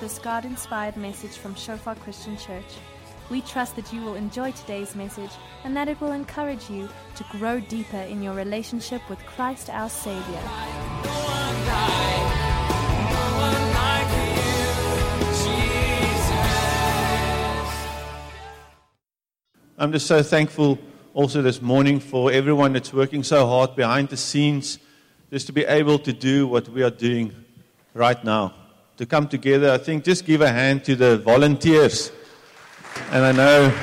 this God-inspired message from Shofar Christian Church. We trust that you will enjoy today's message and that it will encourage you to grow deeper in your relationship with Christ our Savior. I'm just so thankful also this morning for everyone that's working so hard behind the scenes just to be able to do what we are doing right now. To come together, I think just give a hand to the volunteers. And I know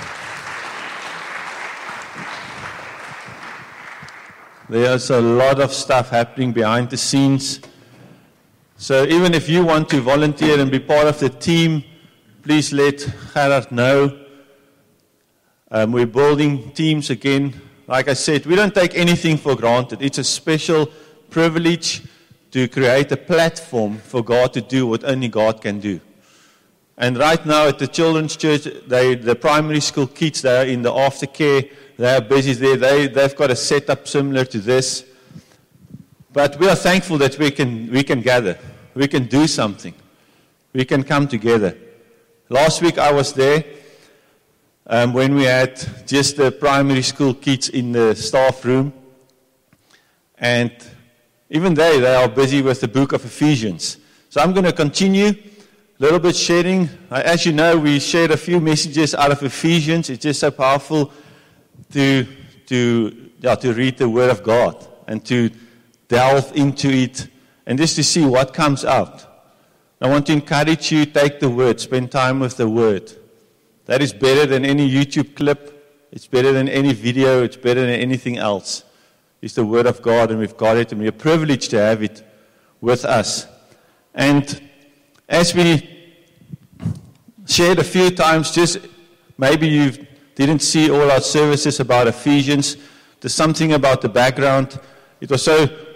there's a lot of stuff happening behind the scenes. So even if you want to volunteer and be part of the team, please let Gerard know. We're building teams again. Like I said, we don't take anything for granted. It's a special privilege to create a platform for God to do what only God can do. And right now at the children's church, the primary school kids, they are in the aftercare. They are busy there. They've got a setup similar to this. But we are thankful that we can gather. We can do something. We can come together. Last week I was there when we had just the primary school kids in the staff room. And even they are busy with the book of Ephesians. So I'm going to continue a little bit sharing. As you know, we shared a few messages out of Ephesians. It's just so powerful to read the Word of God and to delve into it and just to see what comes out. I want to encourage you, take the Word, spend time with the Word. That is better than any YouTube clip. It's better than any video. It's better than anything else. It's the Word of God, and we've got it, and we're privileged to have it with us. And as we shared a few times, just maybe you didn't see all our services about Ephesians. There's something about the background. It was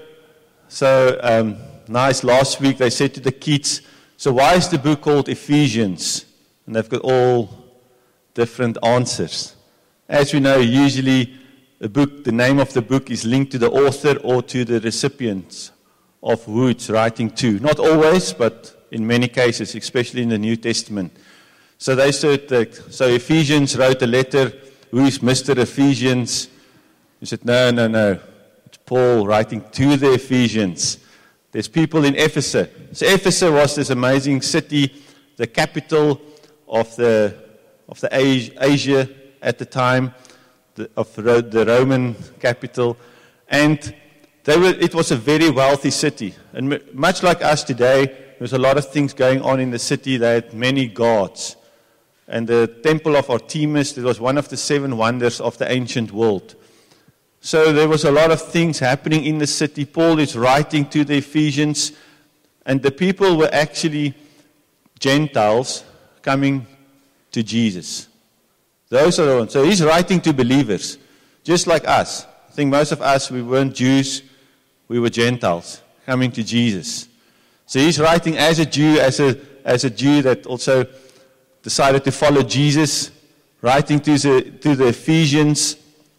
so nice last week. They said to the kids, so why is the book called Ephesians? And they've got all different answers. As we know, usually the name of the book is linked to the author or to the recipients of who it's writing to. Not always, but in many cases, especially in the New Testament. So they said, so Ephesians wrote a letter. Who is Mr. Ephesians? He said, no. It's Paul writing to the Ephesians. There's people in Ephesus. So Ephesus was this amazing city, the capital of the Asia at the time, of the Roman capital, and it was a very wealthy city. And much like us today, there was a lot of things going on in the city. They had many gods. And the temple of Artemis, it was one of the 7 wonders of the ancient world. So there was a lot of things happening in the city. Paul is writing to the Ephesians, and the people were actually Gentiles coming to Jesus. Those are the ones. So he's writing to believers, just like us. I think most of us, we weren't Jews, we were Gentiles coming to Jesus. So he's writing as a Jew, as a Jew that also decided to follow Jesus, writing to the Ephesians,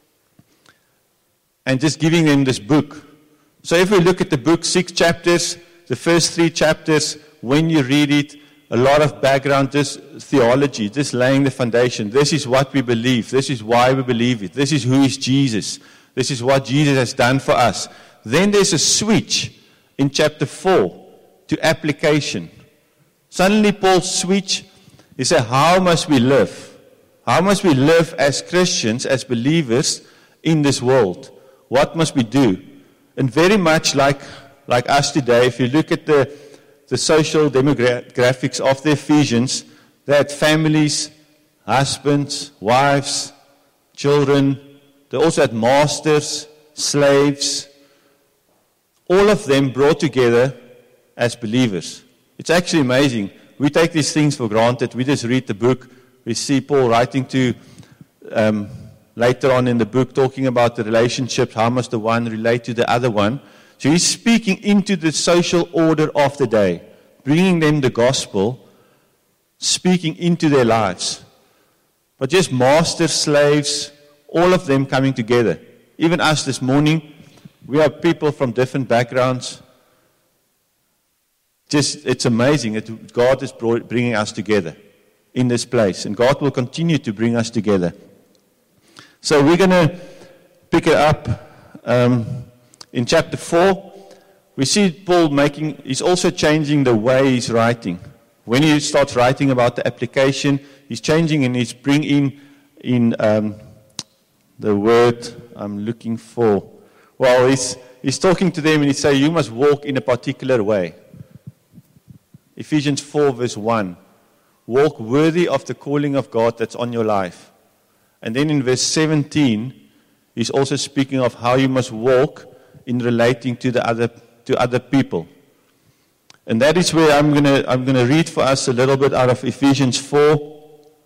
and just giving them this book. So if we look at the book, 6 chapters, the first 3 chapters, when you read it, a lot of background, just theology, just laying the foundation. This is what we believe. This is why we believe it. This is who is Jesus. This is what Jesus has done for us. Then there's a switch in chapter 4 to application. Suddenly Paul switched. He said, how must we live? How must we live as Christians, as believers in this world? What must we do? And very much like us today, if you look at the social demographics of the Ephesians, they had families, husbands, wives, children. They also had masters, slaves. All of them brought together as believers. It's actually amazing. We take these things for granted. We just read the book. We see Paul writing to, later on in the book, talking about the relationships, how must the one relate to the other one. So he's speaking into the social order of the day, bringing them the gospel, speaking into their lives. But just masters, slaves, all of them coming together. Even us this morning, we have people from different backgrounds. it's amazing that God is bringing us together in this place. And God will continue to bring us together. So we're going to pick it up in chapter 4. We see Paul he's also changing the way he's writing. When he starts writing about the application, he's changing and he's bringing in the word I'm looking for. Well, he's talking to them and he says, you must walk in a particular way. Ephesians 4 verse 1. Walk worthy of the calling of God that's on your life. And then in verse 17, he's also speaking of how you must walk in relating to other people. And that is where I'm gonna read for us a little bit out of Ephesians 4.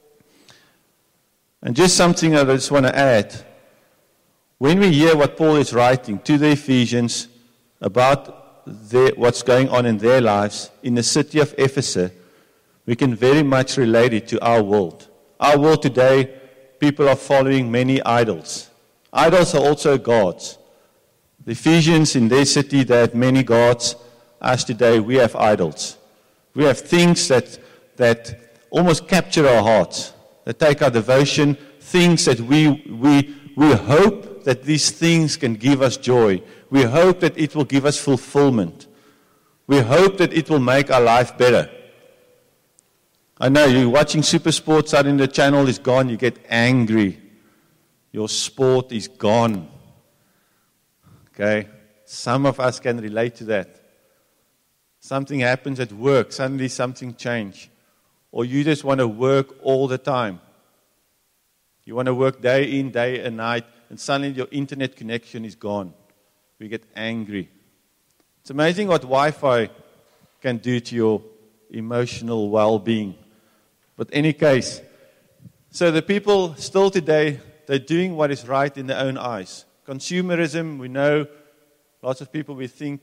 And just something I just want to add. When we hear what Paul is writing to the Ephesians about what's going on in their lives in the city of Ephesus, we can very much relate it to our world. Our world today, people are following many idols. Idols are also gods. The Ephesians in their city, they had many gods. As today, we have idols. We have things that almost capture our hearts, that take our devotion, things that we hope that these things can give us joy. We hope that it will give us fulfillment. We hope that it will make our life better. I know you're watching Super Sport, suddenly the channel is gone, you get angry. Your sport is gone. Okay? Some of us can relate to that. Something happens at work, suddenly something changes. Or you just want to work all the time. You want to work day in, day and night, and suddenly your internet connection is gone. We get angry. It's amazing what Wi-Fi can do to your emotional well-being. But in any case, so the people still today, they're doing what is right in their own eyes. Consumerism, we know, lots of people, we think,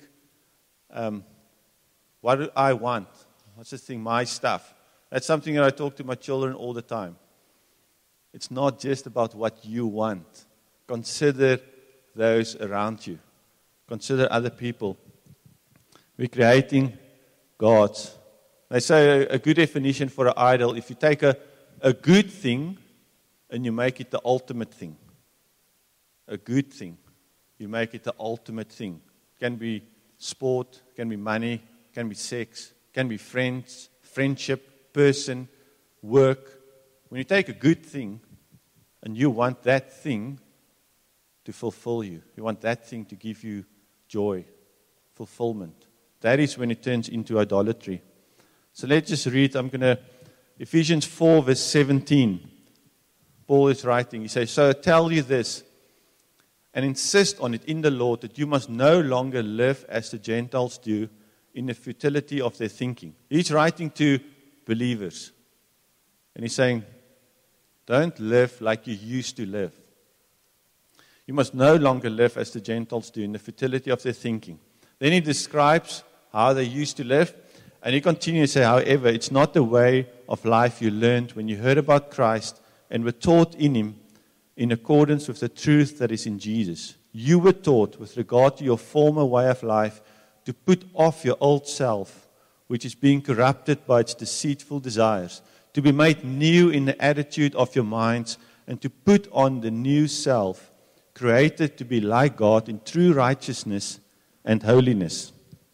what do I want? What's this thing? My stuff. That's something that I talk to my children all the time. It's not just about what you want. Consider those around you. Consider other people. We're creating gods. They say a good definition for an idol, if you take a good thing and you make it the ultimate thing. A good thing. You make it the ultimate thing. It can be sport, can be money, can be sex, can be friends, friendship, person, work. When you take a good thing and you want that thing to fulfill you, you want that thing to give you joy, fulfillment, that is when it turns into idolatry. So let's just read. Ephesians 4 verse 17. Paul is writing. He says, so I tell you this, and insist on it in the Lord, that you must no longer live as the Gentiles do in the futility of their thinking. He's writing to believers. And he's saying, don't live like you used to live. You must no longer live as the Gentiles do in the futility of their thinking. Then he describes how they used to live. And he continues to say, however, it's not the way of life you learned when you heard about Christ and were taught in him in accordance with the truth that is in Jesus. You were taught with regard to your former way of life to put off your old self, which is being corrupted by its deceitful desires, to be made new in the attitude of your minds, and to put on the new self, created to be like God in true righteousness and holiness.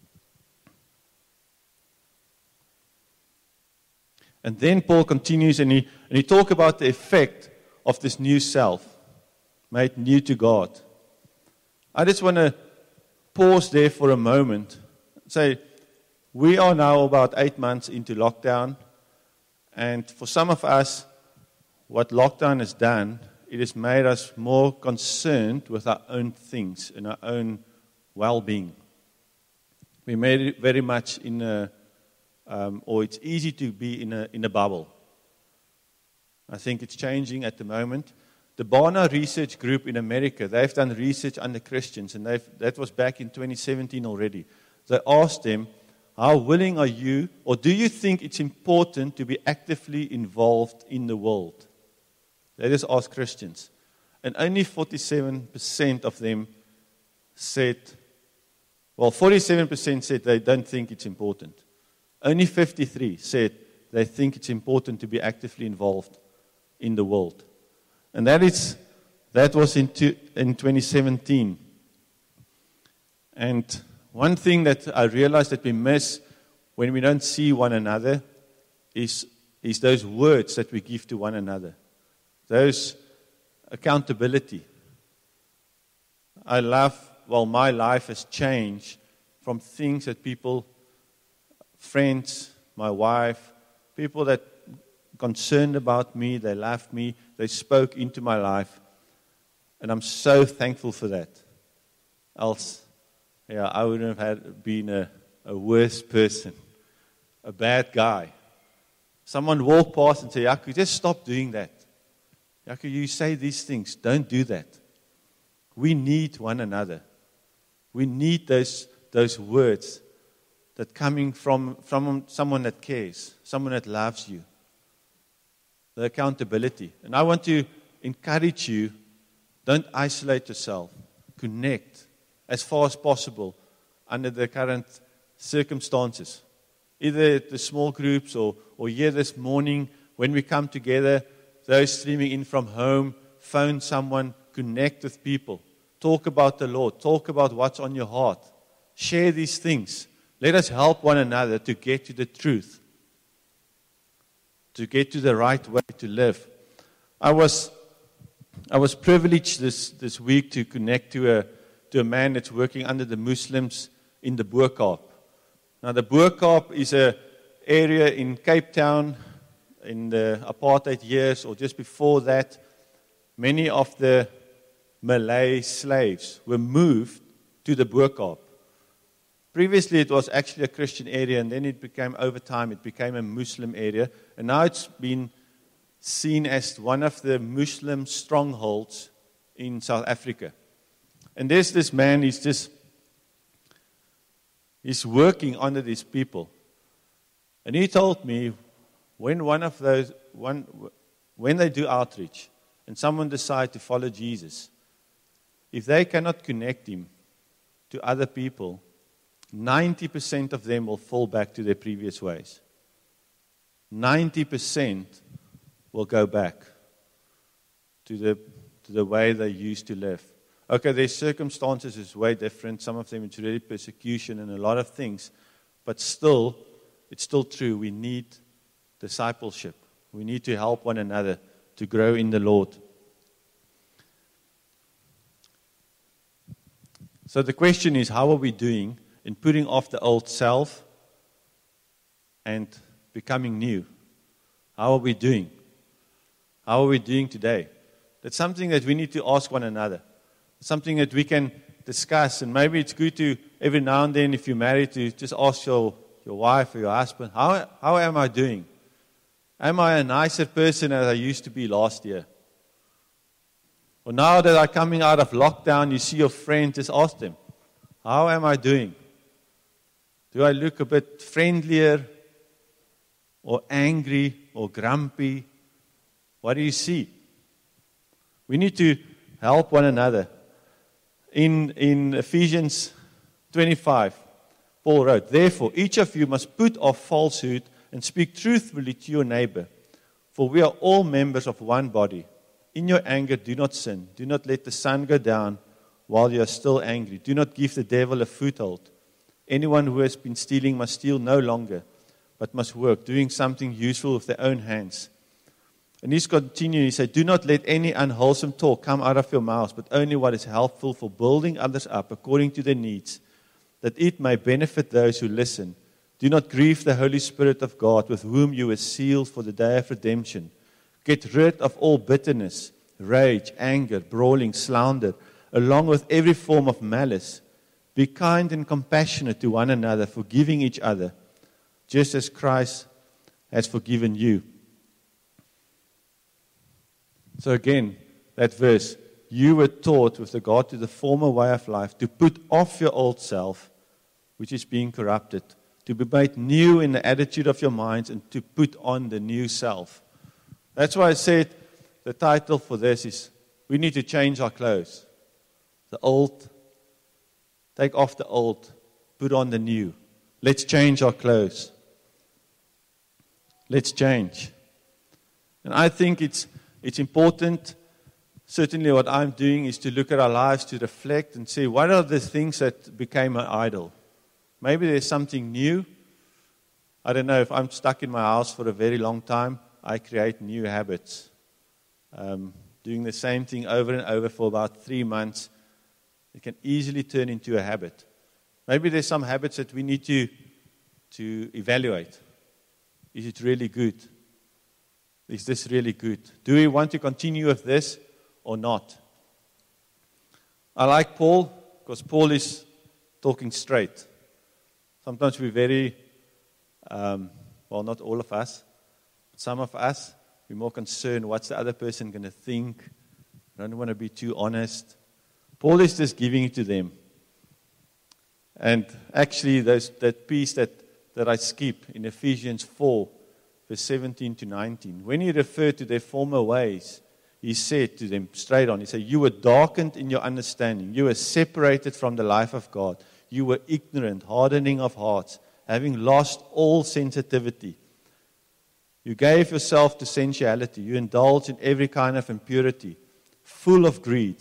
And then Paul continues and he talks about the effect of this new self, made new to God. I just want to pause there for a moment and say, we are now about 8 months into lockdown, and for some of us, what lockdown has done, it has made us more concerned with our own things and our own well-being. We made it very much in a or it's easy to be in a bubble. I think it's changing at the moment. The Barna Research Group in America, they've done research under Christians, and that was back in 2017 already. They asked them, how willing are you, or do you think it's important to be actively involved in the world? They just asked Christians. And only 47% of them said, 47% said they don't think it's important. only 53 said they think it's important to be actively involved in the world. And that was in 2017. And one thing that I realized that we miss when we don't see one another is those words that we give to one another. Those accountability. I love, my life has changed from things that people, friends, my wife, people that concerned about me, they loved me, they spoke into my life. And I'm so thankful for that. Else, I wouldn't have been a worse person, a bad guy. Someone walked past and said, Jaco, just stop doing that. Jaco, you say these things, don't do that. We need one another. We need those words that coming from someone that cares, someone that loves you. The accountability. And I want to encourage you, don't isolate yourself. Connect as far as possible under the current circumstances. Either at the small groups or here this morning when we come together, those streaming in from home, phone someone, connect with people. Talk about the Lord. Talk about what's on your heart. Share these things. Let us help one another to get to the truth. To get to the right way to live. I was privileged this week to connect to a man that's working under the Muslims in the Boerkaap. Now the Boerkaap is an area in Cape Town in the apartheid years or just before that. Many of the Malay slaves were moved to the Boerkaap. Previously it was actually a Christian area, and then over time it became a Muslim area. And now it's been seen as one of the Muslim strongholds in South Africa. And there's this man, he's working under these people. And he told me, when they do outreach, and someone decides to follow Jesus, if they cannot connect him to other people, 90% of them will fall back to their previous ways. 90% will go back to the way they used to live. Okay, their circumstances is way different. Some of them it's really persecution and a lot of things. But still, it's still true. We need discipleship. We need to help one another to grow in the Lord. So the question is, how are we doing in putting off the old self and becoming new? How are we doing? How are we doing today? That's something that we need to ask one another. It's something that we can discuss, and maybe it's good to, every now and then, if you're married, to just ask your wife or your husband, how am I doing? Am I a nicer person as I used to be last year? Or now that I'm coming out of lockdown, you see your friend, just ask them, how am I doing? Do I look a bit friendlier or angry or grumpy? What do you see? We need to help one another. In Ephesians 25, Paul wrote, "Therefore, each of you must put off falsehood and speak truthfully to your neighbor, for we are all members of one body. In your anger, do not sin. Do not let the sun go down while you are still angry. Do not give the devil a foothold. Anyone who has been stealing must steal no longer, but must work, doing something useful with their own hands." And he's continuing, he said, "Do not let any unwholesome talk come out of your mouths, but only what is helpful for building others up according to their needs, that it may benefit those who listen. Do not grieve the Holy Spirit of God, with whom you were sealed for the day of redemption. Get rid of all bitterness, rage, anger, brawling, slander, along with every form of malice. Be kind and compassionate to one another, forgiving each other, just as Christ has forgiven you." So again, that verse, you were taught with regard to the former way of life to put off your old self, which is being corrupted, to be made new in the attitude of your minds, and to put on the new self. That's why I said the title for this is, we need to change our clothes. The old, take off the old, put on the new. Let's change our clothes. Let's change. And I think it's important. Certainly what I'm doing is to look at our lives, to reflect and see what are the things that became an idol. Maybe there's something new. I don't know, if I'm stuck in my house for a very long time, I create new habits. Doing the same thing over and over for about 3 months, it can easily turn into a habit. Maybe there's some habits that we need to evaluate. Is it really good? Is this really good? Do we want to continue with this or not? I like Paul because Paul is talking straight. Sometimes we're very, not all of us, but some of us, we're more concerned what's the other person going to think. I don't want to be too honest. Paul is just giving it to them. And actually, that piece that I skip in Ephesians 4, verse 17 to 19, when he referred to their former ways, he said to them straight on, he said, you were darkened in your understanding. You were separated from the life of God. You were ignorant, hardening of hearts, having lost all sensitivity. You gave yourself to sensuality. You indulged in every kind of impurity, full of greed.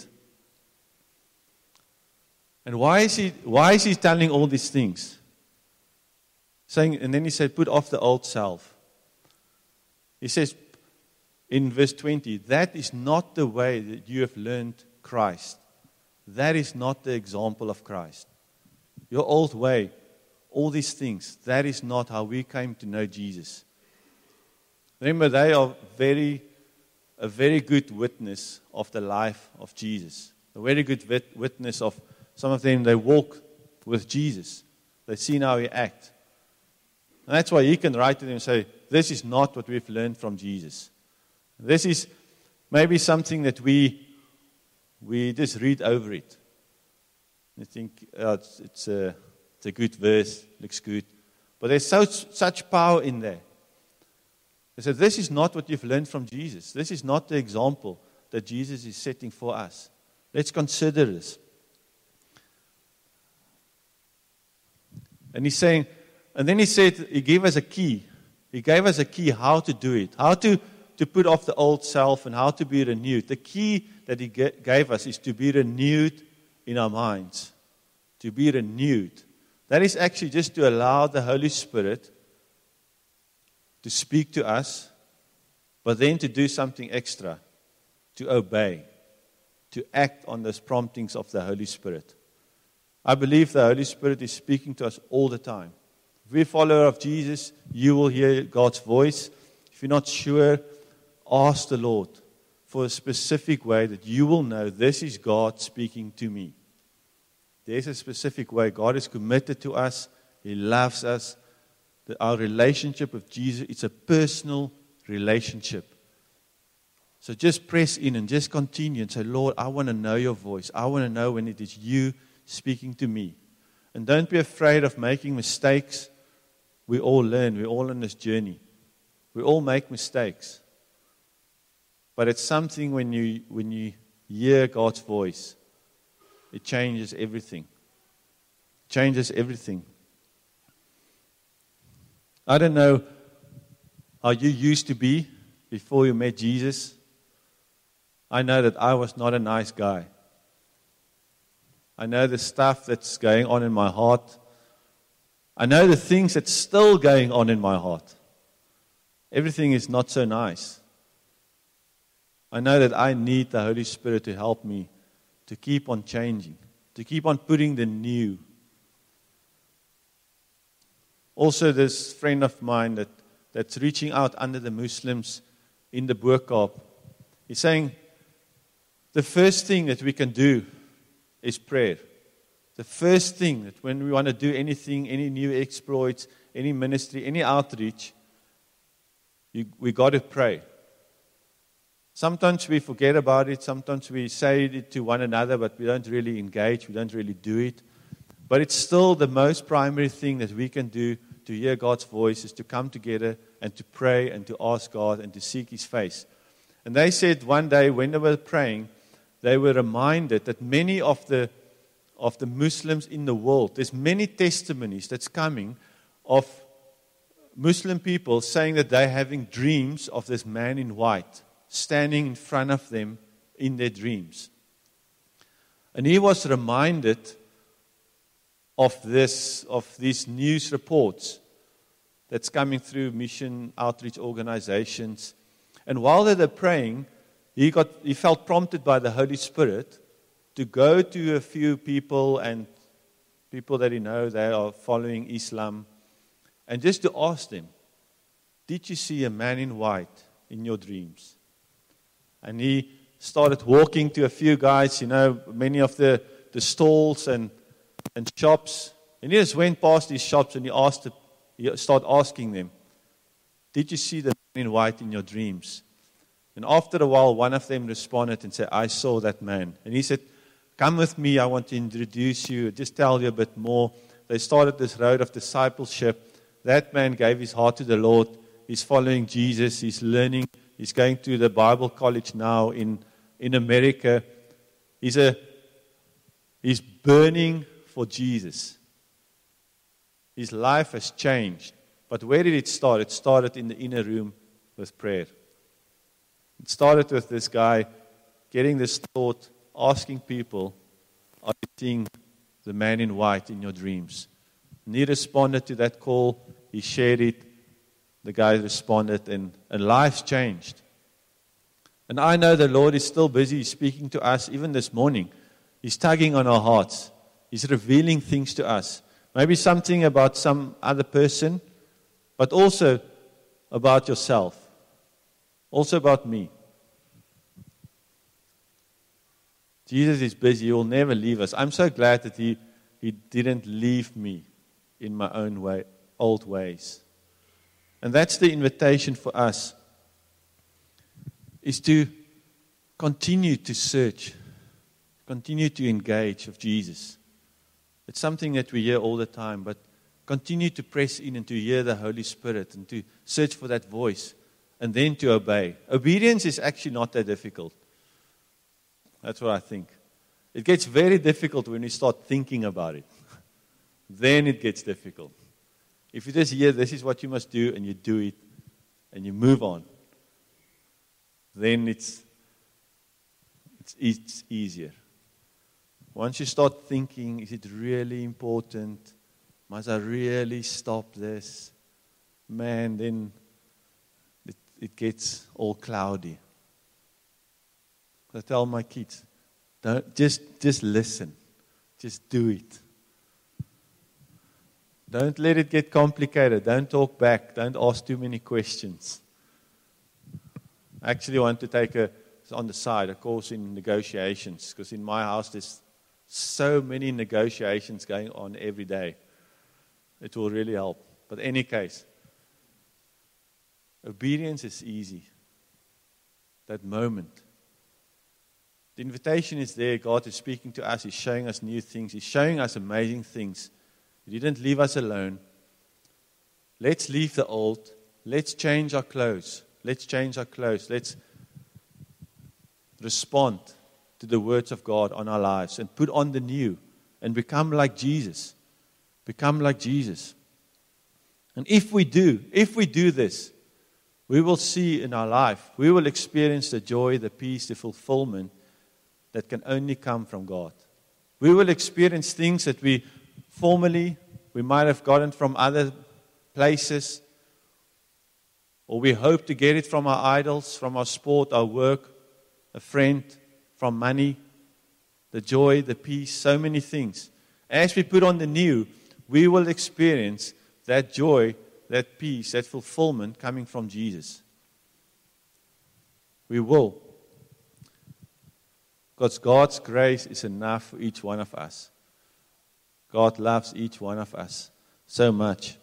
And why is he telling all these things? And then he said, put off the old self. He says in verse 20, that is not the way that you have learned Christ. That is not the example of Christ. Your old way, all these things, that is not how we came to know Jesus. Remember, they are a very good witness of the life of Jesus. A very good witness of some of them, they walk with Jesus. They've seen how he acts. And that's why he can write to them and say, this is not what we've learned from Jesus. This is maybe something that we just read over it. You think, it's a good verse, looks good. But there's such power in there. They said, this is not what you've learned from Jesus. This is not the example that Jesus is setting for us. Let's consider this. And he's saying, and then he said, he gave us a key. He gave us a key how to do it, how to put off the old self and how to be renewed. The key that he gave us is to be renewed in our minds. To be renewed. That is actually just to allow the Holy Spirit to speak to us, but then to do something extra, to obey, to act on those promptings of the Holy Spirit. I believe the Holy Spirit is speaking to us all the time. If you're a follower of Jesus, you will hear God's voice. If you're not sure, ask the Lord for a specific way that you will know this is God speaking to me. There's a specific way. God is committed to us. He loves us. Our relationship with Jesus, it's a personal relationship. So just press in and just continue and say, Lord, I want to know your voice. I want to know when it is you speaking to me. And don't be afraid of making mistakes. We all learn. We're all on this journey. We all make mistakes. But it's something when you hear God's voice, it changes everything. It changes everything. I don't know how you used to be before you met Jesus. I know that I was not a nice guy. I know the stuff that's going on in my heart. I know the things that's still going on in my heart. Everything is not so nice. I know that I need the Holy Spirit to help me to keep on changing, to keep on putting the new. Also, this friend of mine that's reaching out under the Muslims in the Boerkaap, he's saying the first thing that we can do is prayer. The first thing that when we want to do anything, any new exploits, any ministry, any outreach, we got to pray. Sometimes we forget about it. Sometimes we say it to one another, but we don't really engage. We don't really do it. But it's still the most primary thing that we can do to hear God's voice is to come together and to pray and to ask God and to seek His face. And they said one day when they were praying, they were reminded that many of the Muslims in the world, there's many testimonies that's coming of Muslim people saying that they're having dreams of this man in white standing in front of them in their dreams. And he was reminded of these news reports that's coming through mission outreach organizations. And while they were praying, he felt prompted by the Holy Spirit to go to a few people and people that he knows they are following Islam, and just to ask them, did you see a man in white in your dreams? And he started walking to a few guys, many of the stalls and shops. And he just went past these shops and he started asking them, did you see the man in white in your dreams? And after a while, one of them responded and said, I saw that man. And he said, come with me, I want to introduce you, just tell you a bit more. They started this road of discipleship. That man gave his heart to the Lord. He's following Jesus. He's learning. He's going to the Bible college now in America. He's burning for Jesus. His life has changed. But where did it start? It started in the inner room with prayer. It started with this guy getting this thought, asking people, are you seeing the man in white in your dreams? And he responded to that call. He shared it. The guy responded, and lives changed. And I know the Lord is still busy speaking to us, even this morning. He's tugging on our hearts. He's revealing things to us. Maybe something about some other person, but also about yourself. Also about me. Jesus is busy. He will never leave us. I'm so glad that He didn't leave me in my own old ways. And that's the invitation for us, is to continue to search, continue to engage with Jesus. It's something that we hear all the time, but continue to press in and to hear the Holy Spirit and to search for that voice and then to obey. Obedience is actually not that difficult. That's what I think. It gets very difficult when you start thinking about it. Then it gets difficult. If you just hear this is what you must do and you do it and you move on, then it's easier. Once you start thinking, is it really important? Must I really stop this? Man, then it gets all cloudy. I tell my kids, don't just listen. Just do it. Don't let it get complicated. Don't talk back. Don't ask too many questions. I actually want to take on the side a course in negotiations, because in my house there's so many negotiations going on every day. It will really help. But in any case, obedience is easy. That moment. The invitation is there. God is speaking to us. He's showing us new things. He's showing us amazing things. He didn't leave us alone. Let's leave the old. Let's change our clothes. Let's change our clothes. Let's respond to the words of God on our lives and put on the new and become like Jesus. Become like Jesus. And if we do this, we will see in our life, we will experience the joy, the peace, the fulfillment that can only come from God. We will experience things that we might have gotten from other places, or we hope to get it from our idols, from our sport, our work, a friend, from money, the joy, the peace, so many things. As we put on the new, we will experience that joy, that peace, that fulfillment coming from Jesus. We will. Because God's grace is enough for each one of us. God loves each one of us so much.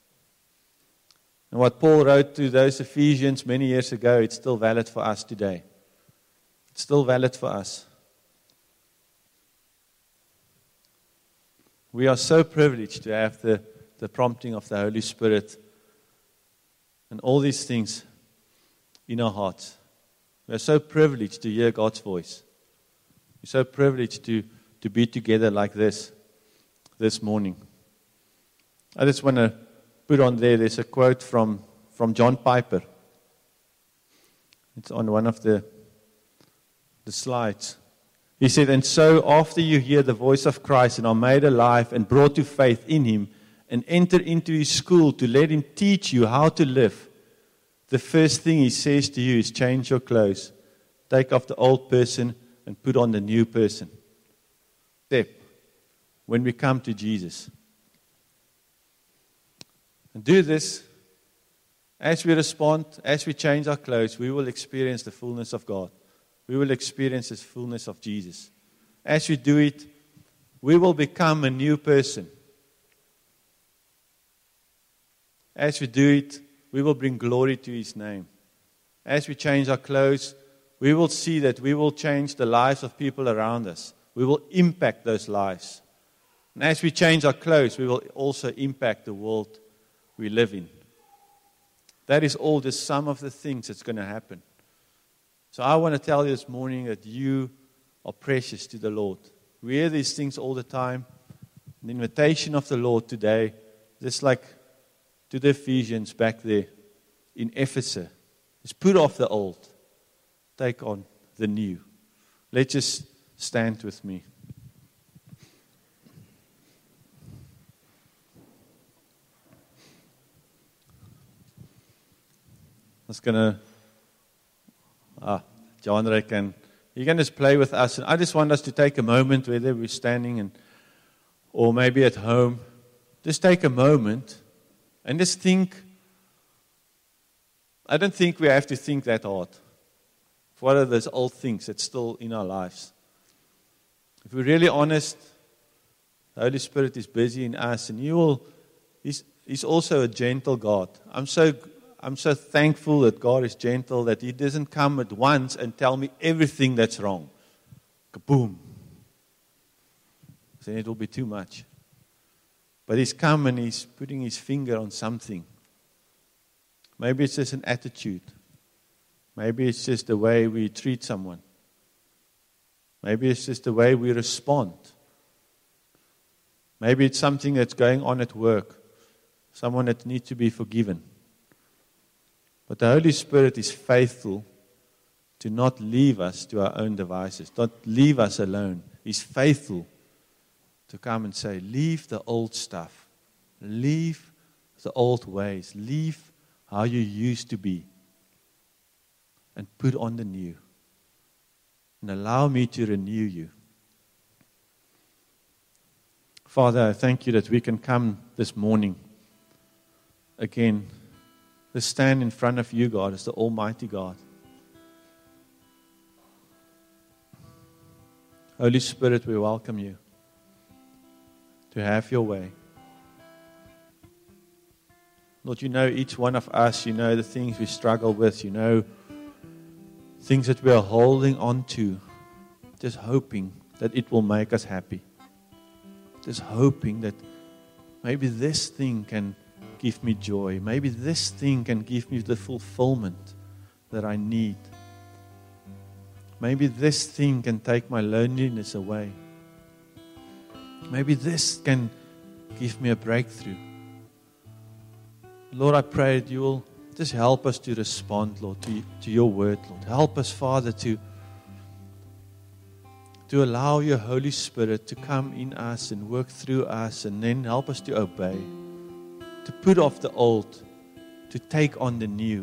And what Paul wrote to those Ephesians many years ago, it's still valid for us today. It's still valid for us. We are so privileged to have the prompting of the Holy Spirit and all these things in our hearts. We are so privileged to hear God's voice. We're so privileged to be together like this morning. I just want to put on there's a quote from John Piper. It's on one of the slides. He said, "And so after you hear the voice of Christ and are made alive and brought to faith in Him and enter into His school to let Him teach you how to live, the first thing He says to you is change your clothes. Take off the old person and put on the new person." Step when we come to Jesus. And do this. As we respond, as we change our clothes, we will experience the fullness of God. We will experience the fullness of Jesus. As we do it, we will become a new person. As we do it, we will bring glory to His name. As we change our clothes, we will see that we will change the lives of people around us. We will impact those lives. And as we change our clothes, we will also impact the world we live in. That is all just some of the things that's going to happen. So I want to tell you this morning that you are precious to the Lord. We hear these things all the time. The invitation of the Lord today, just like to the Ephesians back there in Ephesus, is put off the old, take on the new. Let's just stand with me. I was going to John Ray you can just play with us. And I just want us to take a moment, whether we're standing or maybe at home, just take a moment and just think. I don't think we have to think that hard. What are those old things that's still in our lives? If we're really honest, the Holy Spirit is busy in us, and He's also a gentle God. I'm so thankful that God is gentle, that He doesn't come at once and tell me everything that's wrong. Kaboom. Then it will be too much. But He's come and He's putting His finger on something. Maybe it's just an attitude. Maybe it's just the way we treat someone. Maybe it's just the way we respond. Maybe it's something that's going on at work. Someone that needs to be forgiven. But the Holy Spirit is faithful to not leave us to our own devices, not leave us alone. He's faithful to come and say, leave the old stuff. Leave the old ways. Leave how you used to be. And put on the new. And allow me to renew you. Father, I thank you that we can come this morning again. To stand in front of you, God, as the Almighty God. Holy Spirit, we welcome you to have your way. Lord, you know each one of us. You know the things we struggle with. You know things that we are holding on to, just hoping that it will make us happy. Just hoping that maybe this thing can give me joy. Maybe this thing can give me the fulfillment that I need. Maybe this thing can take my loneliness away. Maybe this can give me a breakthrough. Lord, I pray that you will just help us to respond, Lord, to your word, Lord. Help us, Father, to allow your Holy Spirit to come in us and work through us, and then help us to obey. To put off the old, to take on the new.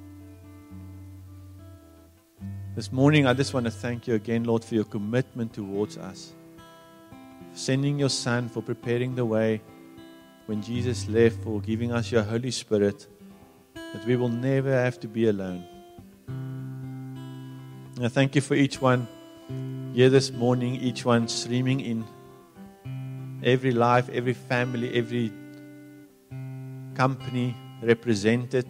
This morning, I just want to thank you again, Lord, for your commitment towards us. For sending your Son, for preparing the way when Jesus left, for giving us your Holy Spirit, that we will never have to be alone. And I thank you for each one here this morning, each one streaming in, every life, every family, every company represented.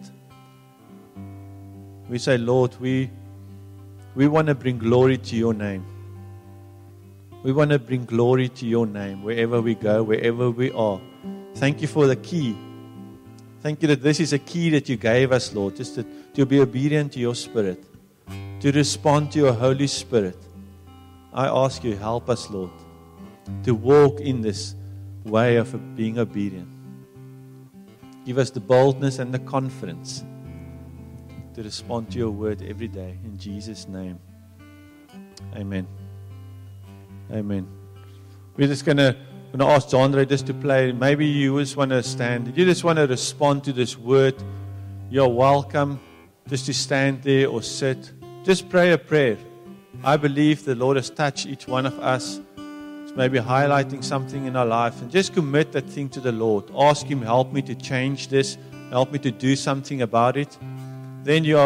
We say, Lord, we want to bring glory to your name. We want to bring glory to your name wherever we go, wherever we are. Thank you for the key. Thank you that this is a key that you gave us, Lord, just to be obedient to your Spirit, to respond to your Holy Spirit. I ask you, help us, Lord, to walk in this way of being obedient. Give us the boldness and the confidence to respond to your word every day. In Jesus' name. Amen. Amen. We're just going to ask Jandre just to play. Maybe you just want to stand. You just want to respond to this word. You're welcome just to stand there or sit. Just pray a prayer. I believe the Lord has touched each one of us. It's maybe highlighting something in our life. And just commit that thing to the Lord. Ask Him, help me to change this. Help me to do something about it. Then we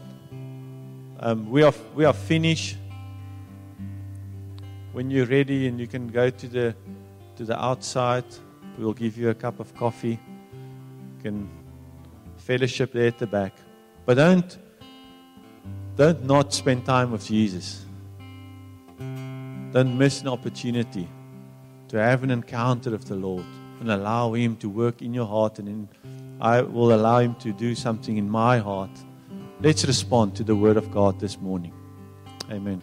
are finished. When you're ready and you can go to the outside, we'll give you a cup of coffee. You can fellowship there at the back. But don't not spend time with Jesus. Don't miss an opportunity to have an encounter with the Lord and allow Him to work in your heart, and I will allow Him to do something in my heart. Let's respond to the Word of God this morning. Amen.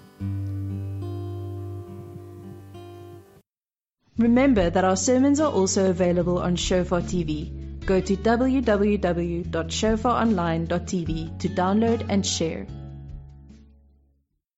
Remember that our sermons are also available on Shofar TV. Go to www.shofaronline.tv to download and share.